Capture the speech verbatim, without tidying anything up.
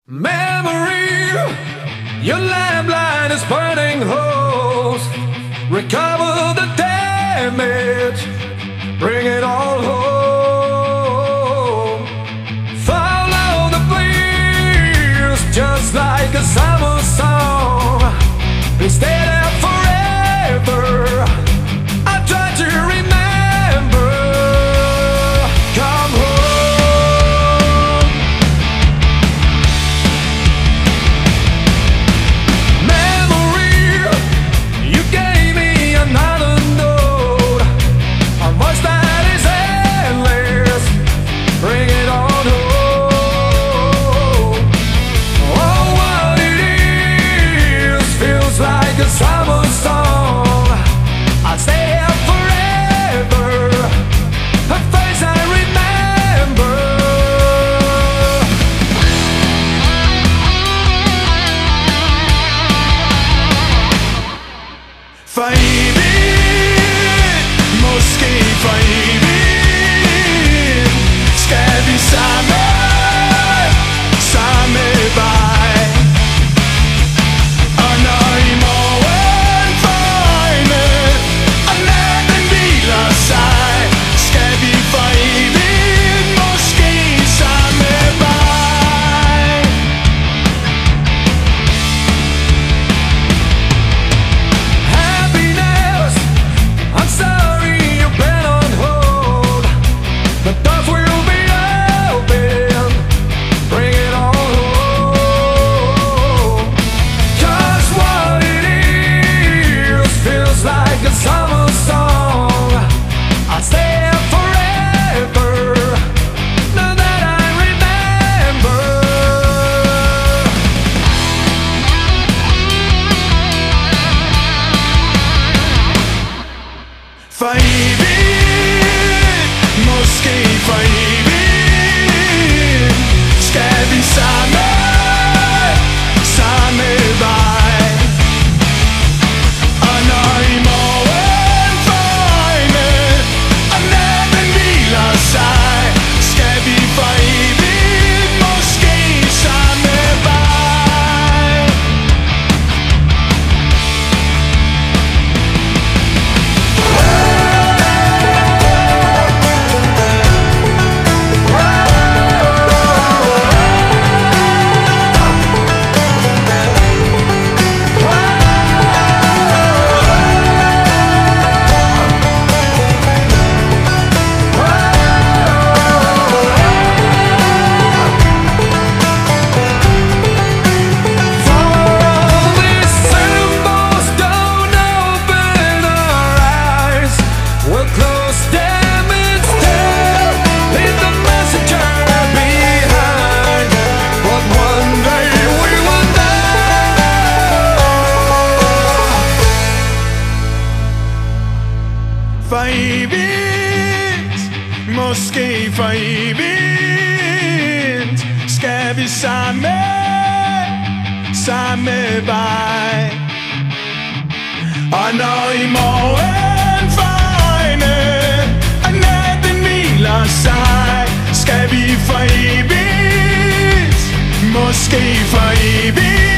Memory, your lamplight is burning holes. Recover the damage, bring it all home. Follow the breeze, just like a summer song. We stay there forever. I try to remember. Come home. Memory, you gave me another note, a voice that is endless. Bring it on home. Oh, what it is feels like a summer song. I'll stay here forever, a face I remember. Fejbin, måske fejbin. Skal vi sammen, samme vej? Og når i morgen får øjne, og natten hviler sig, skal vi fejbin, måske samme vej. Happiness, I'm sorry you've been on hold. The doors will be open. Bring it all home. 'Cause what it is feels like a summer song. I'll stay here forever, now that I remember. Fejbin, måske fejbin. Skal vi sammen, samme vej? Og når i morgen får øjne, og natten hviler sig, skal vi fejbin, måske samme vej. All these symbols don't open our eyes. We'll close them instead, leave the messenger behind. But one day we will know. Fejbint, måske fejbint. Skal vi samme, samme vej? Og når i morgen får øjne, og natten hviler sig, skal vi fejbint, måske fejbint.